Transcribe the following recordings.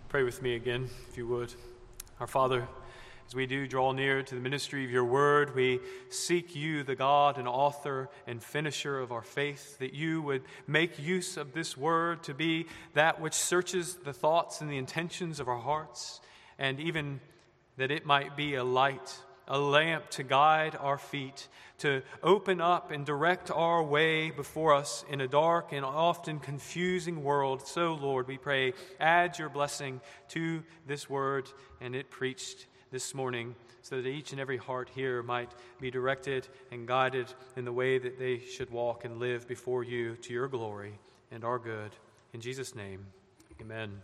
Pray with me again, if you would. Our Father, as we do draw near to the ministry of your word, we seek you, the God and author and finisher of our faith, that you would make use of this word to be that which searches the thoughts and the intentions of our hearts, and even that it might be a light, a lamp to guide our feet, to open up and direct our way before us in a dark and often confusing world. So, Lord, we pray, add your blessing to this word and it preached this morning, so that each and every heart here might be directed and guided in the way that they should walk and live before you to your glory and our good. In Jesus' name, amen.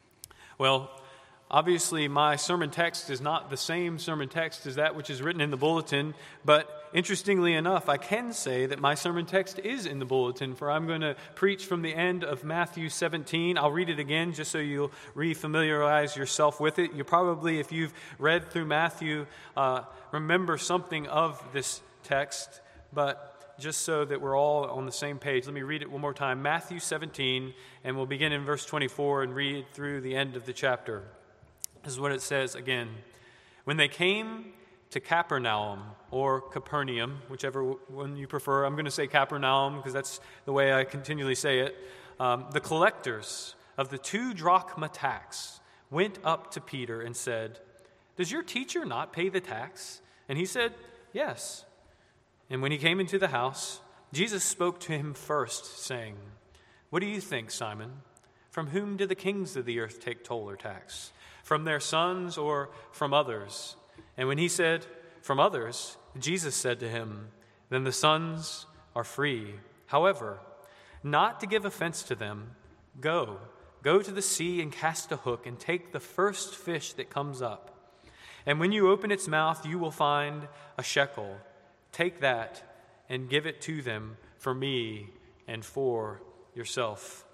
Well, obviously, my sermon text is not the same sermon text as that which is written in the bulletin, but interestingly enough, I can say that my sermon text is in the bulletin, for I'm going to preach from the end of Matthew 17. I'll read it again just so you'll refamiliarize yourself with it. You probably, if you've read through Matthew, remember something of this text, but just so that we're all on the same page, let me read it one more time. Matthew 17, and we'll begin in verse 24 and read through the end of the chapter. This is what it says again. When they came to Capernaum, or Capernaum, whichever one you prefer. I'm going to say Capernaum because that's the way I continually say it. The collectors of the 2 drachma tax went up to Peter and said, "Does your teacher not pay the tax?" And he said, "Yes." And when he came into the house, Jesus spoke to him first, saying, "What do you think, Simon? From whom do the kings of the earth take toll or tax? From their sons or from others?" And when he said, "From others," Jesus said to him, "Then the sons are free. However, not to give offense to them, go to the sea and cast a hook and take the first fish that comes up. And when you open its mouth, you will find a shekel. Take that and give it to them for me and for yourself."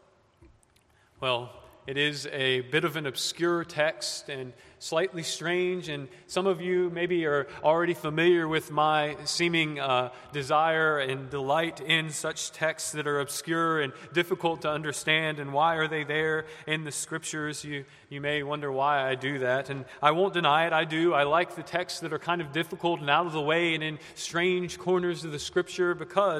Well, it is a bit of an obscure text and slightly strange, and some of you maybe are already familiar with my seeming desire and delight in such texts that are obscure and difficult to understand, and why are they there in the Scriptures? You may wonder why I do that, and I won't deny it, I do. I like the texts that are kind of difficult and out of the way and in strange corners of the Scripture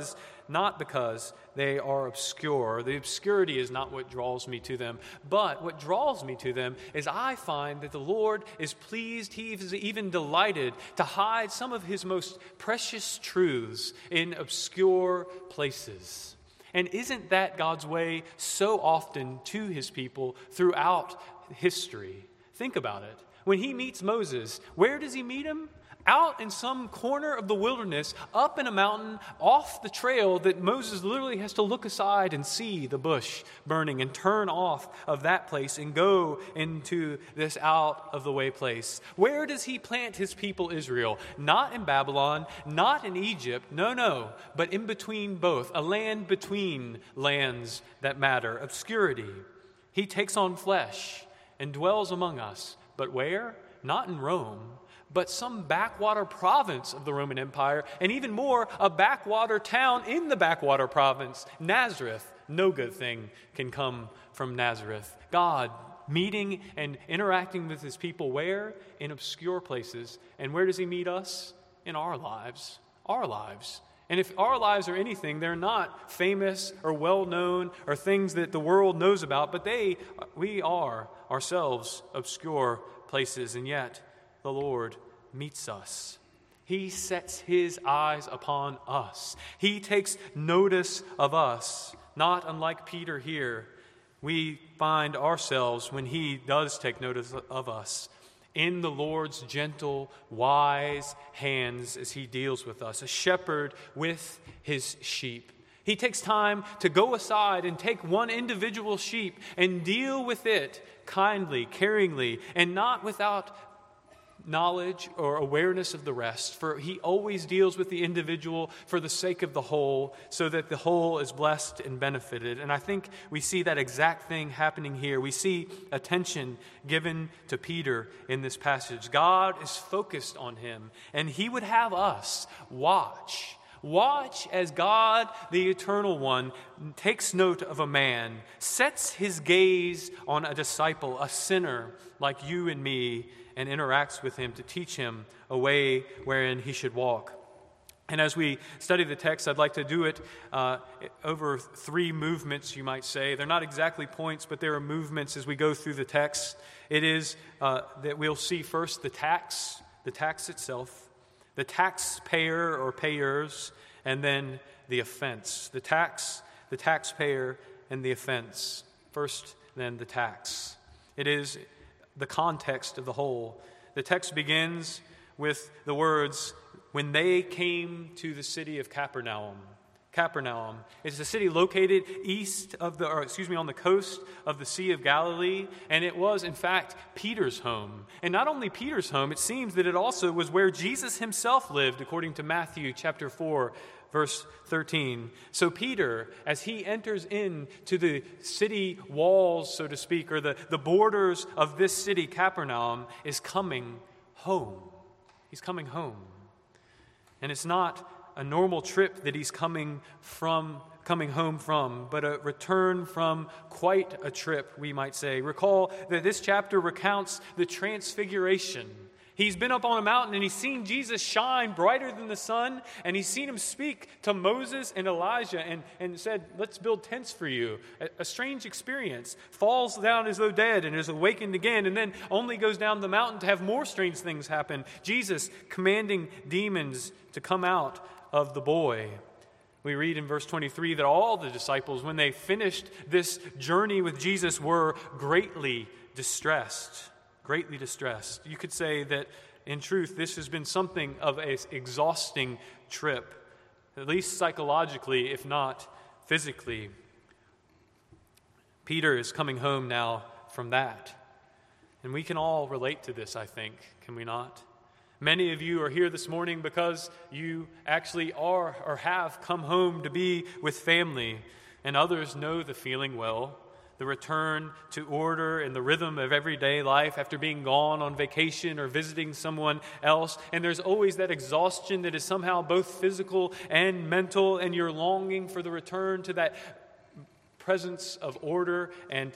not because they are obscure. The obscurity is not what draws me to them, but what draws me to them is I find that the Lord is pleased, He is even delighted to hide some of His most precious truths in obscure places. And isn't that God's way so often to His people throughout history? Think about it. When He meets Moses, where does He meet him? Out in some corner of the wilderness, up in a mountain, off the trail that Moses literally has to look aside and see the bush burning and turn off of that place and go into this out-of-the-way place. Where does He plant His people Israel? Not in Babylon, not in Egypt, no, but in between both, a land between lands that matter, obscurity. He takes on flesh and dwells among us, but where? Not in Rome, but some backwater province of the Roman Empire, and even more, a backwater town in the backwater province, Nazareth. No good thing can come from Nazareth. God meeting and interacting with His people where? In obscure places. And where does He meet us? In our lives. Our lives. And if our lives are anything, they're not famous or well-known or things that the world knows about, but we are ourselves obscure places, and yet the Lord meets us. He sets His eyes upon us. He takes notice of us. Not unlike Peter here, we find ourselves, when He does take notice of us, in the Lord's gentle, wise hands as He deals with us, a shepherd with His sheep. He takes time to go aside and take one individual sheep and deal with it kindly, caringly, and not without knowledge or awareness of the rest, for He always deals with the individual for the sake of the whole, so that the whole is blessed and benefited. And I think we see that exact thing happening here. We see attention given to Peter in this passage. God is focused on him, and He would have us watch Watch as God, the Eternal One, takes note of a man, sets his gaze on a disciple, a sinner like you and me, and interacts with him to teach him a way wherein he should walk. And as we study the text, I'd like to do it over three movements, you might say. They're not exactly points, but there are movements as we go through the text. It is that we'll see first the tax itself, the taxpayer or payers, and then the offense. The taxpayer, and the offense. First, then the tax. It is the context of the whole. The text begins with the words, when they came to the city of Capernaum. Capernaum is a city located on the coast of the Sea of Galilee, and it was, in fact, Peter's home. And not only Peter's home, it seems that it also was where Jesus himself lived, according to Matthew chapter 4, verse 13. So Peter, as he enters into the city walls, so to speak, or the borders of this city, Capernaum, is coming home. He's coming home. And it's not a normal trip that he's coming home from, but a return from quite a trip, we might say. Recall that this chapter recounts the transfiguration. He's been up on a mountain and he's seen Jesus shine brighter than the sun, and he's seen him speak to Moses and Elijah and said, let's build tents for you. A strange experience. Falls down as though dead and is awakened again, and then only goes down the mountain to have more strange things happen. Jesus commanding demons to come out of the boy. We read in verse 23 that all the disciples, when they finished this journey with Jesus, were greatly distressed. Greatly distressed. You could say that, in truth, this has been something of an exhausting trip, at least psychologically, if not physically. Peter is coming home now from that. And we can all relate to this, I think, can we not? Many of you are here this morning because you actually are or have come home to be with family, and others know the feeling well. The return to order and the rhythm of everyday life after being gone on vacation or visiting someone else. And there's always that exhaustion that is somehow both physical and mental, and you're longing for the return to that presence of order and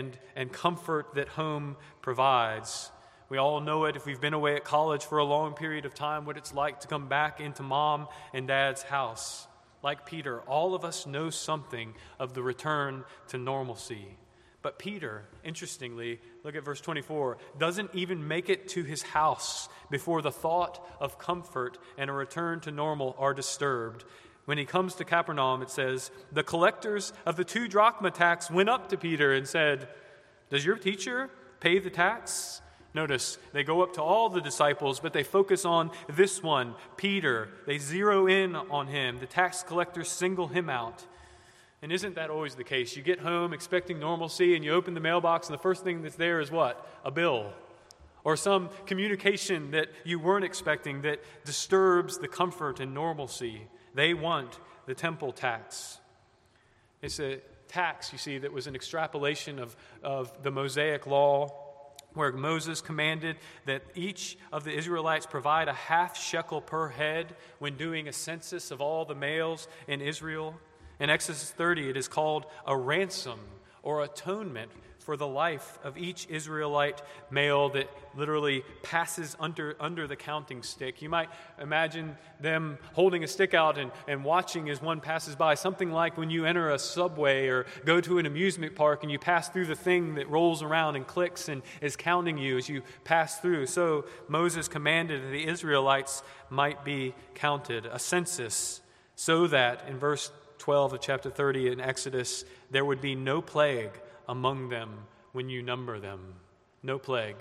comfort that home provides. We all know it if we've been away at college for a long period of time, what it's like to come back into mom and dad's house. Like Peter, all of us know something of the return to normalcy. But Peter, interestingly, look at verse 24, doesn't even make it to his house before the thought of comfort and a return to normal are disturbed. When he comes to Capernaum, it says, the collectors of the 2 drachma tax went up to Peter and said, does your teacher pay the tax? Notice, they go up to all the disciples, but they focus on this one, Peter. They zero in on him. The tax collectors single him out. And isn't that always the case? You get home expecting normalcy, and you open the mailbox, and the first thing that's there is what? A bill. Or some communication that you weren't expecting that disturbs the comfort and normalcy. They want the temple tax. It's a tax, you see, that was an extrapolation of the Mosaic law, where Moses commanded that each of the Israelites provide a half shekel per head when doing a census of all the males in Israel. In Exodus 30, it is called a ransom or atonement for the life of each Israelite male that literally passes under the counting stick. You might imagine them holding a stick out and watching as one passes by, something like when you enter a subway or go to an amusement park and you pass through the thing that rolls around and clicks and is counting you as you pass through. So Moses commanded that the Israelites might be counted, a census, so that, in verse 12 of chapter 30 in Exodus, there would be no plague among them when you number them. No plague.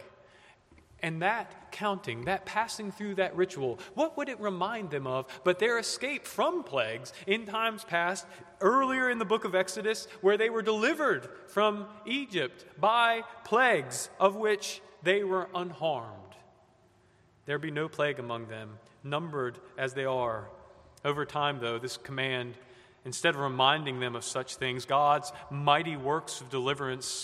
And that counting, that passing through that ritual, what would it remind them of but their escape from plagues in times past, earlier in the book of Exodus, where they were delivered from Egypt by plagues of which they were unharmed. There be no plague among them, numbered as they are. Over time, though, this command, instead of reminding them of such things, God's mighty works of deliverance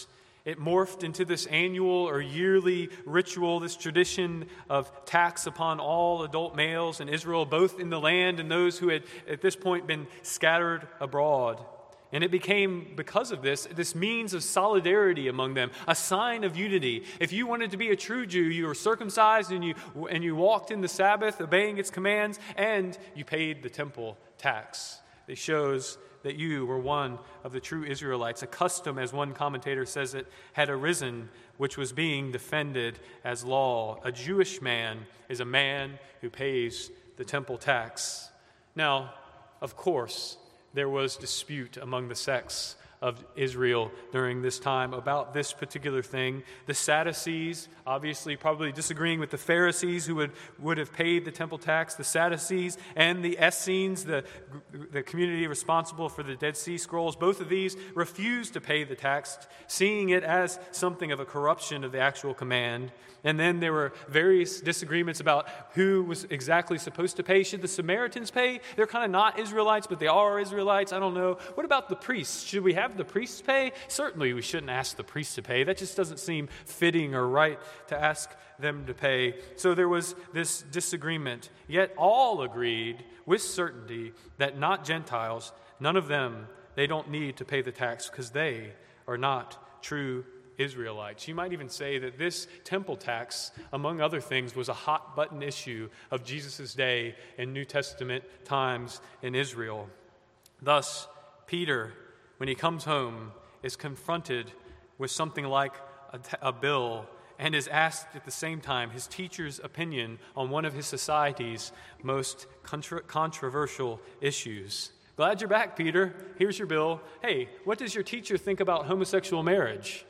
It morphed into this annual or yearly ritual, this tradition of tax upon all adult males in Israel, both in the land and those who had at this point been scattered abroad. And it became, because of this means of solidarity among them, a sign of unity. If you wanted to be a true Jew, you were circumcised and you walked in the Sabbath, obeying its commands, and you paid the temple tax. It shows that you were one of the true Israelites. A custom, as one commentator says it, had arisen, which was being defended as law. A Jewish man is a man who pays the temple tax. Now, of course, there was dispute among the sects of Israel during this time about this particular thing. The Sadducees, obviously probably disagreeing with the Pharisees who would have paid the temple tax. The Sadducees and the Essenes, the community responsible for the Dead Sea Scrolls, both of these refused to pay the tax, seeing it as something of a corruption of the actual command. And then there were various disagreements about who was exactly supposed to pay. Should the Samaritans pay? They're kind of not Israelites, but they are Israelites. I don't know. What about the priests? Should we have the priests pay? Certainly we shouldn't ask the priests to pay. That just doesn't seem fitting or right to ask them to pay. So there was this disagreement. Yet all agreed with certainty that not Gentiles, none of them, they don't need to pay the tax because they are not true Israelites. You might even say that this temple tax, among other things, was a hot-button issue of Jesus' day in New Testament times in Israel. Thus, Peter, when he comes home, is confronted with something like a bill and is asked at the same time his teacher's opinion on one of his society's most controversial issues. Glad you're back, Peter. Here's your bill. Hey, what does your teacher think about homosexual marriage?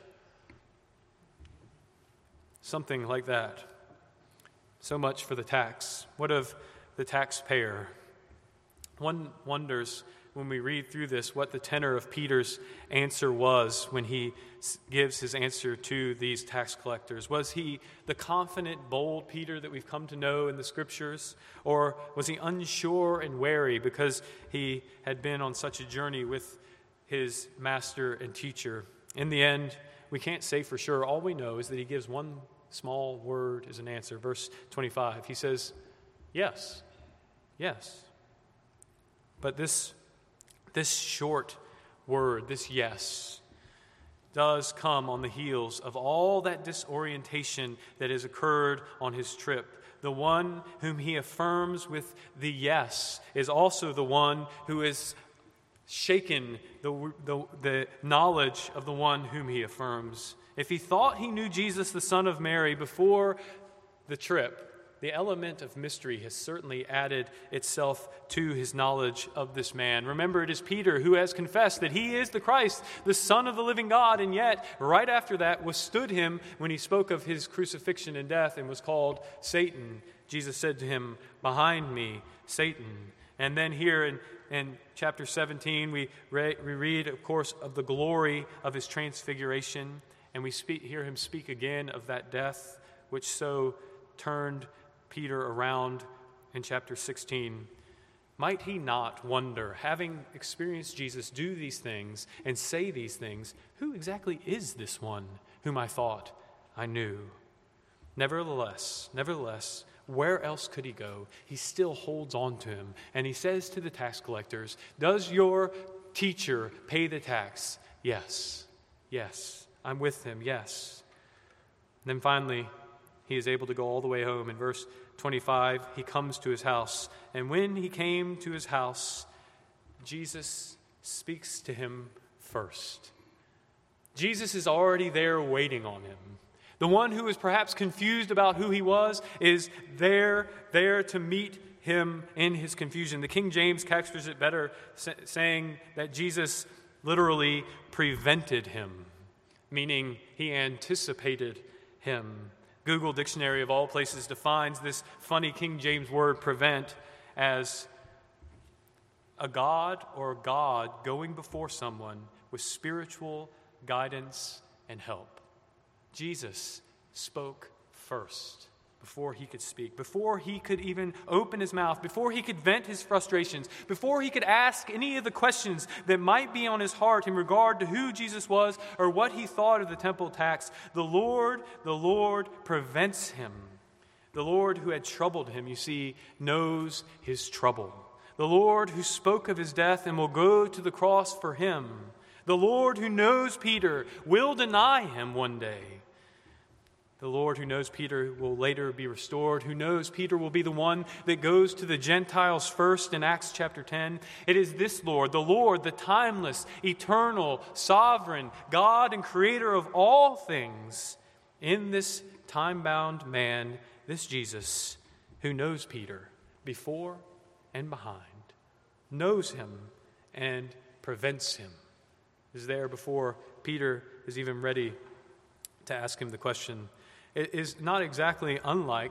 Something like that. So much for the tax. What of the taxpayer? One wonders when we read through this what the tenor of Peter's answer was when he gives his answer to these tax collectors. Was he the confident, bold Peter that we've come to know in the Scriptures? Or was he unsure and wary because he had been on such a journey with his master and teacher? In the end, we can't say for sure. All we know is that he gives one small word as an answer. Verse 25, he says, yes. But this short word, this yes, does come on the heels of all that disorientation that has occurred on his trip. The one whom he affirms with the yes is also the one who is shaken the knowledge of the one whom he affirms. If he thought he knew Jesus, the son of Mary, before the trip, the element of mystery has certainly added itself to his knowledge of this man. Remember, it is Peter who has confessed that he is the Christ, the Son of the living God, and yet, right after that, withstood him when he spoke of his crucifixion and death and was called Satan. Jesus said to him, "Behind me, Satan." And then here in chapter 17, we read, of course, of the glory of his transfiguration, and we hear him speak again of that death, which so turned Peter around in chapter 16. Might he not wonder, having experienced Jesus do these things and say these things, who exactly is this one whom I thought I knew? Nevertheless, where else could he go? He still holds on to him, and he says to the tax collectors, "Does your teacher pay the tax?" Yes, I'm with him, yes. And then finally, he is able to go all the way home. In verse 25, he comes to his house. And when he came to his house, Jesus speaks to him first. Jesus is already there waiting on him. The one who is perhaps confused about who he was is there to meet him in his confusion. The King James captures it better, saying that Jesus literally prevented him, meaning he anticipated him. Google Dictionary of all places defines this funny King James word prevent as a god or God going before someone with spiritual guidance and help. Jesus spoke first. before he could speak, before he could even open his mouth, before he could vent his frustrations, before he could ask any of the questions that might be on his heart in regard to who Jesus was or what he thought of the temple tax, the Lord prevents him. The Lord who had troubled him, you see, knows his trouble. The Lord who spoke of his death and will go to the cross for him. The Lord who knows Peter will deny him one day. The Lord who knows Peter will later be restored, who knows Peter will be the one that goes to the Gentiles first in Acts chapter 10. It is this Lord, the timeless, eternal, sovereign, God and creator of all things, in this time-bound man, this Jesus, who knows Peter before and behind, knows him and prevents him, is there before Peter is even ready to ask him the question. It is not exactly unlike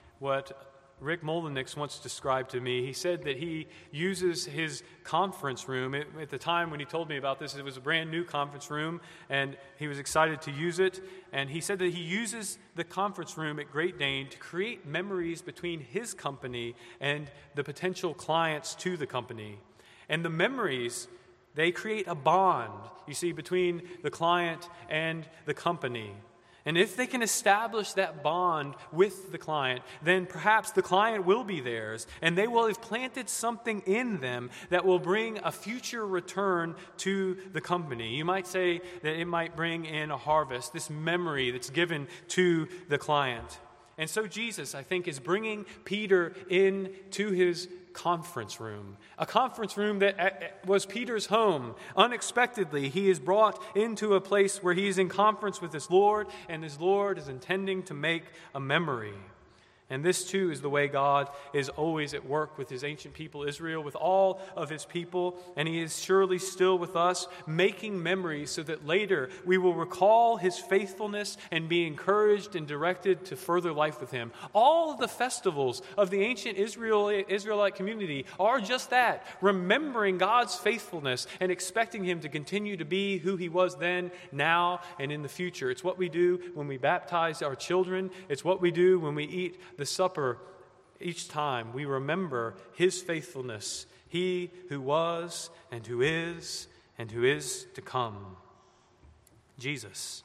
what Rick Molenix once described to me. He said that he uses his conference room. At the time when he told me about this, it was a brand new conference room, and he was excited to use it. And he said that he uses the conference room at Great Dane to create memories between his company and the potential clients to the company. And the memories, they create a bond, you see, between the client and the company. And if they can establish that bond with the client, then perhaps the client will be theirs, and they will have planted something in them that will bring a future return to the company. You might say that it might bring in a harvest, this memory that's given to the client. And so Jesus, I think, is bringing Peter into his conference room, a conference room that was Peter's home. Unexpectedly, he is brought into a place where he is in conference with his Lord, and his Lord is intending to make a memory. And this, too, is the way God is always at work with his ancient people, Israel, with all of his people. And he is surely still with us, making memories so that later we will recall his faithfulness and be encouraged and directed to further life with him. All of the festivals of the ancient Israelite community are just that, remembering God's faithfulness and expecting him to continue to be who he was then, now, and in the future. It's what we do when we baptize our children. It's what we do when we eat the supper. Each time we remember his faithfulness, he who was and who is to come. Jesus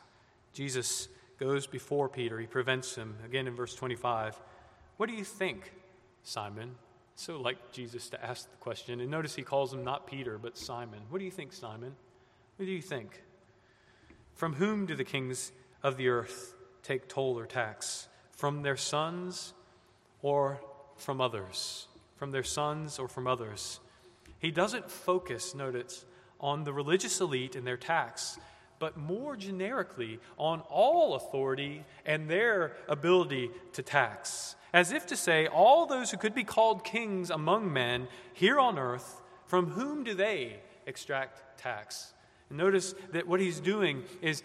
goes before Peter. He prevents him. Again in verse 25. What do you think, Simon? So like Jesus to ask the question. And notice he calls him not Peter, but Simon. What do you think, Simon? What do you think? From whom do the kings of the earth take toll or tax? From their sons or from others? From their sons or from others? He doesn't focus, notice, on the religious elite and their tax, but more generically on all authority and their ability to tax. As if to say, all those who could be called kings among men here on earth, from whom do they extract tax? And notice that what he's doing is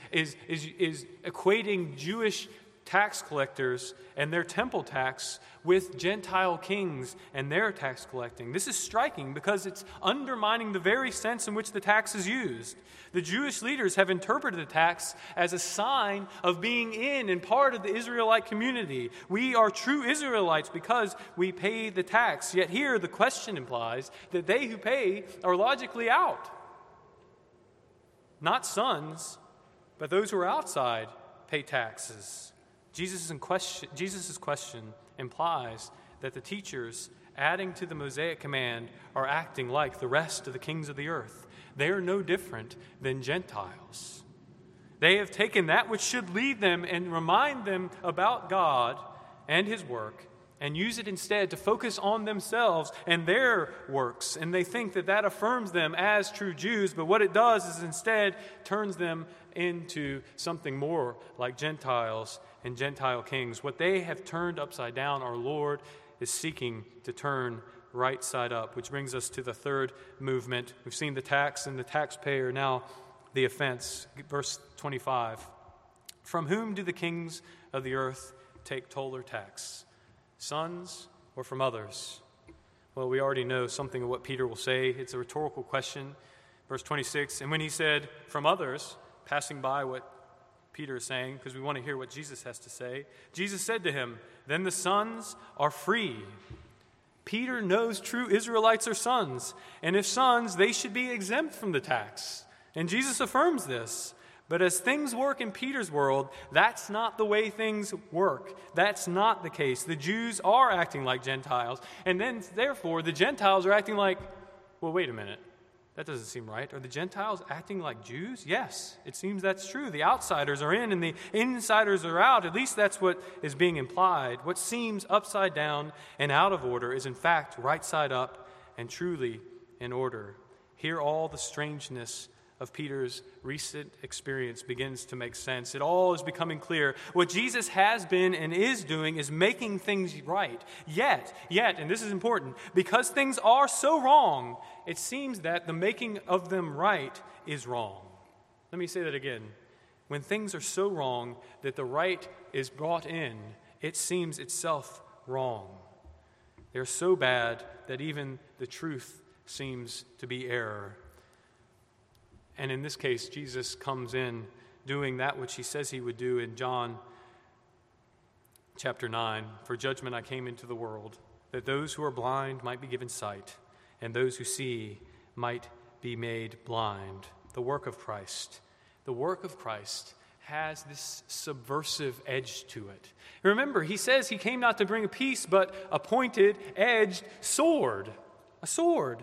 equating Jewish tax collectors and their temple tax with Gentile kings and their tax collecting. This is striking because it's undermining the very sense in which the tax is used. The Jewish leaders have interpreted the tax as a sign of being in and part of the Israelite community. We are true Israelites because we pay the tax. Yet here the question implies that they who pay are logically out. Not sons, but those who are outside pay taxes. Jesus' question implies that the teachers, adding to the Mosaic command, are acting like the rest of the kings of the earth. They are no different than Gentiles. They have taken that which should lead them and remind them about God and his work and use it instead to focus on themselves and their works. And they think that that affirms them as true Jews, but what it does is instead turns them into something more like Gentiles and Gentile kings. What they have turned upside down, our Lord is seeking to turn right side up, which brings us to the third movement. We've seen the tax and the taxpayer, now the offense. Verse 25. From whom do the kings of the earth take toll or tax? Sons or from others? Well, we already know something of what Peter will say. It's a rhetorical question. Verse 26, and when he said, from others, passing by what Peter is saying, because we want to hear what Jesus has to say. Jesus said to him, "Then the sons are free." Peter knows true Israelites are sons, and if sons, they should be exempt from the tax. And Jesus affirms this. But as things work in Peter's world, that's not the way things work. That's not the case. The Jews are acting like Gentiles, and then, therefore, the Gentiles are acting like, well, wait a minute. That doesn't seem right. Are the Gentiles acting like Jews? Yes, it seems that's true. The outsiders are in and the insiders are out. At least that's what is being implied. What seems upside down and out of order is, in fact, right side up and truly in order. Here, all the strangeness of Peter's recent experience begins to make sense. It all is becoming clear. What Jesus has been and is doing is making things right. Yet, and this is important, because things are so wrong, it seems that the making of them right is wrong. Let me say that again. When things are so wrong that the right is brought in, it seems itself wrong. They're so bad that even the truth seems to be error. And in this case, Jesus comes in doing that which he says he would do in John chapter 9. "For judgment I came into the world, that those who are blind might be given sight, and those who see might be made blind." The work of Christ. The work of Christ has this subversive edge to it. Remember, he says he came not to bring a peace, but a pointed, edged sword. A sword.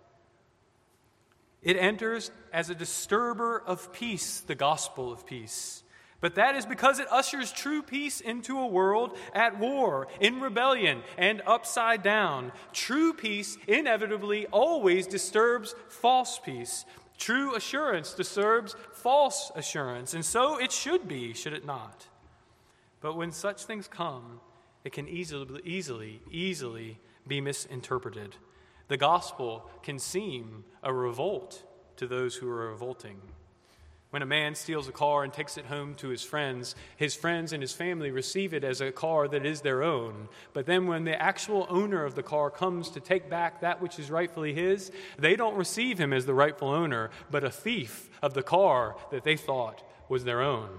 It enters as a disturber of peace, the gospel of peace. But that is because it ushers true peace into a world at war, in rebellion, and upside down. True peace inevitably always disturbs false peace. True assurance disturbs false assurance. And so it should be, should it not? But when such things come, it can easily be misinterpreted. The gospel can seem a revolt to those who are revolting. When a man steals a car and takes it home to his friends and his family receive it as a car that is their own. But then when the actual owner of the car comes to take back that which is rightfully his, they don't receive him as the rightful owner, but a thief of the car that they thought was their own.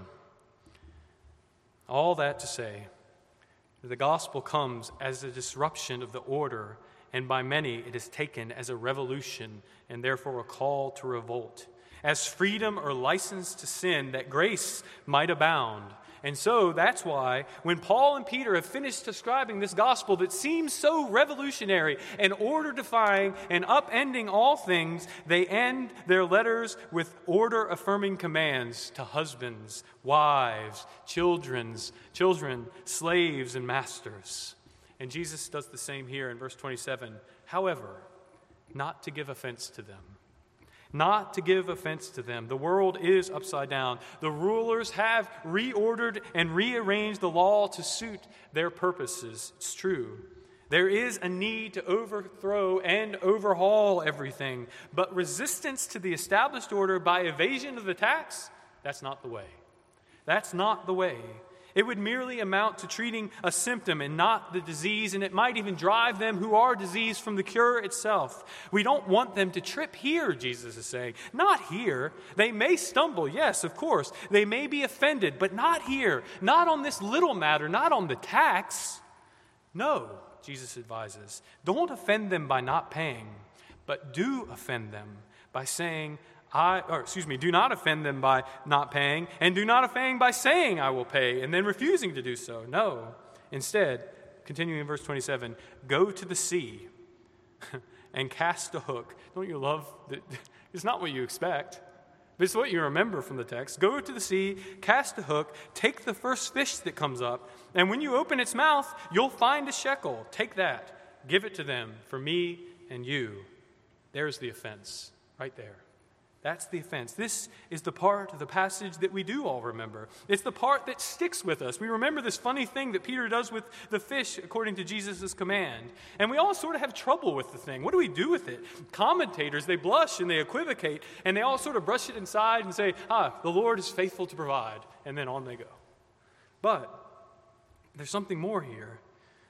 All that to say, the gospel comes as a disruption of the order, and by many it is taken as a revolution and therefore a call to revolt, as freedom or license to sin that grace might abound. And so that's why when Paul and Peter have finished describing this gospel that seems so revolutionary and order-defying and upending all things, they end their letters with order-affirming commands to husbands, wives, children, slaves, and masters. And Jesus does the same here in verse 27. However, not to give offense to them. Not to give offense to them. The world is upside down. The rulers have reordered and rearranged the law to suit their purposes. It's true. There is a need to overthrow and overhaul everything. But resistance to the established order by evasion of the tax, that's not the way. That's not the way. It would merely amount to treating a symptom and not the disease, and it might even drive them who are diseased from the cure itself. We don't want them to trip here, Jesus is saying. Not here. They may stumble, yes, of course. They may be offended, but not here. Not on this little matter, not on the tax. No, Jesus advises. Don't offend them by not paying, but do offend them by saying, do not offend them by not paying, and do not offend by saying, I will pay, and then refusing to do so. No. Instead, continuing in verse 27, go to the sea and cast a hook. Don't you love that? It's not what you expect, but it's what you remember from the text. Go to the sea, cast a hook, take the first fish that comes up, and when you open its mouth, you'll find a shekel. Take that, give it to them for me and you. There's the offense, right there. That's the offense. This is the part of the passage that we do all remember. It's the part that sticks with us. We remember this funny thing that Peter does with the fish according to Jesus' command. And we all sort of have trouble with the thing. What do we do with it? Commentators, they blush and they equivocate, and they all sort of brush it aside and say, the Lord is faithful to provide. And then on they go. But there's something more here.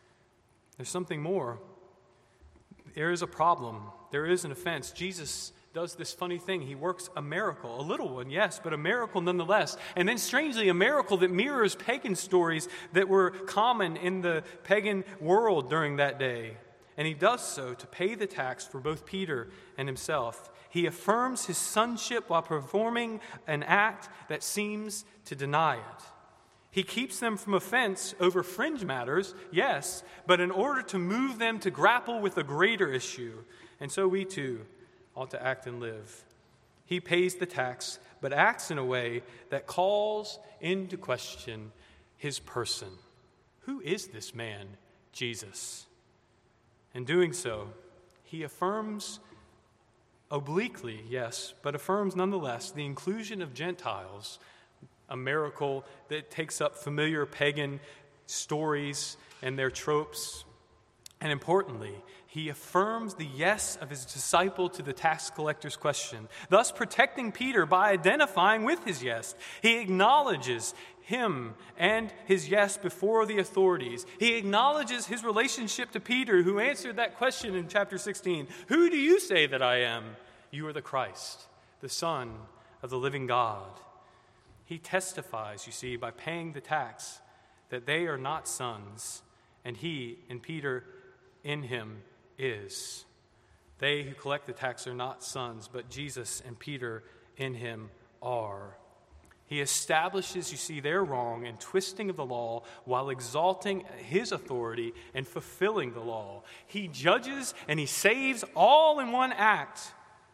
There's something more. There is a problem. There is an offense. Jesus does this funny thing. He works a miracle, a little one, yes, but a miracle nonetheless. And then strangely, a miracle that mirrors pagan stories that were common in the pagan world during that day. And he does so to pay the tax for both Peter and himself. He affirms his sonship while performing an act that seems to deny it. He keeps them from offense over fringe matters, yes, but in order to move them to grapple with a greater issue. And so we too ought to act and live. He pays the tax, but acts in a way that calls into question his person. Who is this man, Jesus? In doing so, he affirms obliquely, yes, but affirms nonetheless the inclusion of Gentiles, a miracle that takes up familiar pagan stories and their tropes. And importantly, he affirms the yes of his disciple to the tax collector's question, thus protecting Peter by identifying with his yes. He acknowledges him and his yes before the authorities. He acknowledges his relationship to Peter, who answered that question in chapter 16. Who do you say that I am? You are the Christ, the Son of the living God. He testifies, you see, by paying the tax, that they are not sons, and he, and Peter, in him is. They who collect the tax are not sons, but Jesus and Peter in him are. He establishes, you see, their wrong and twisting of the law while exalting his authority and fulfilling the law. He judges and he saves all in one act.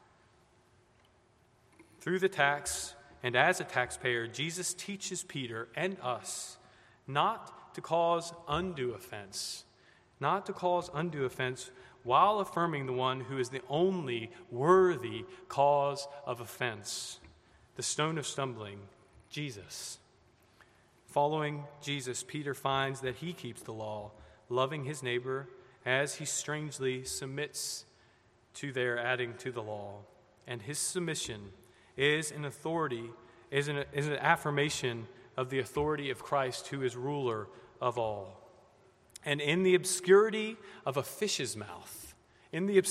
Through the tax and as a taxpayer, Jesus teaches Peter and us not to cause undue offense, while affirming the one who is the only worthy cause of offense, the stone of stumbling, Jesus. Following Jesus, Peter finds that he keeps the law, loving his neighbor as he strangely submits to their adding to the law. And his submission is an affirmation of the authority of Christ, who is ruler of all. And in the obscurity of a fish's mouth, in the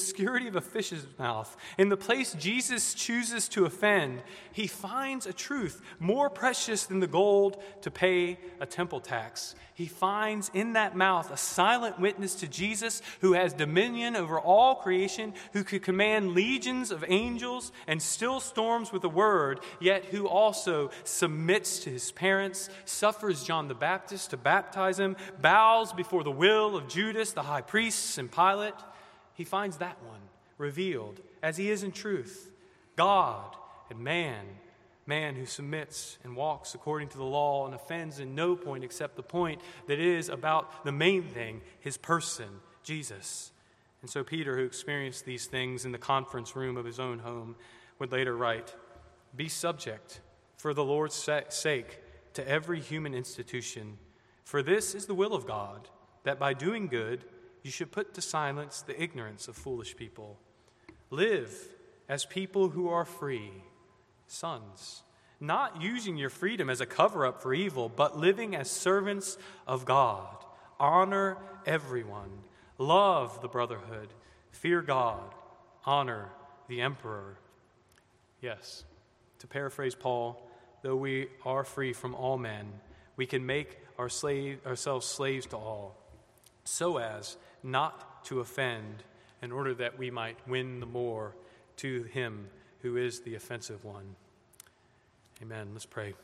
place Jesus chooses to offend, he finds a truth more precious than the gold to pay a temple tax. He finds in that mouth a silent witness to Jesus, who has dominion over all creation, who could command legions of angels and still storms with a word, yet who also submits to his parents, suffers John the Baptist to baptize him, bows before the will of Judas, the high priests, and Pilate. He finds that one revealed as he is in truth, God and man who submits and walks according to the law and offends in no point except the point that is about the main thing, his person, Jesus. And so Peter, who experienced these things in the conference room of his own home, would later write, "Be subject, for the Lord's sake, to every human institution, for this is the will of God, that by doing good you should put to silence the ignorance of foolish people. Live as people who are free, sons, not using your freedom as a cover-up for evil, but living as servants of God. Honor everyone. Love the brotherhood. Fear God. Honor the emperor." Yes, to paraphrase Paul, though we are free from all men, we can make ourselves slaves to all, so as not to offend, in order that we might win the more to him who is the offensive one. Amen. Let's pray.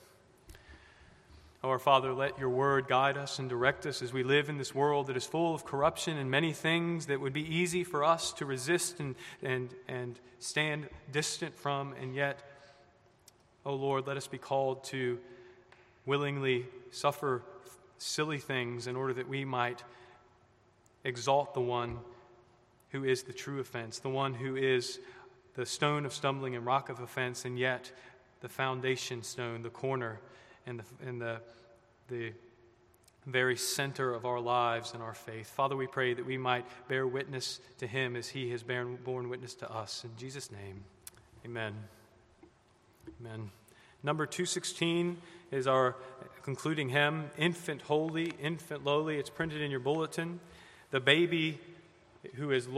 Oh, our Father, let your word guide us and direct us as we live in this world that is full of corruption and many things that would be easy for us to resist and stand distant from. And yet, oh Lord, let us be called to willingly suffer silly things in order that we might exalt the one who is the true offense, the one who is the stone of stumbling and rock of offense, and yet the foundation stone, the corner, and the very center of our lives and our faith. Father, we pray that we might bear witness to him as he has borne witness to us. In Jesus' name, amen. Amen. Number 216 is our concluding hymn, Infant Holy, Infant Lowly. It's printed in your bulletin. The baby who is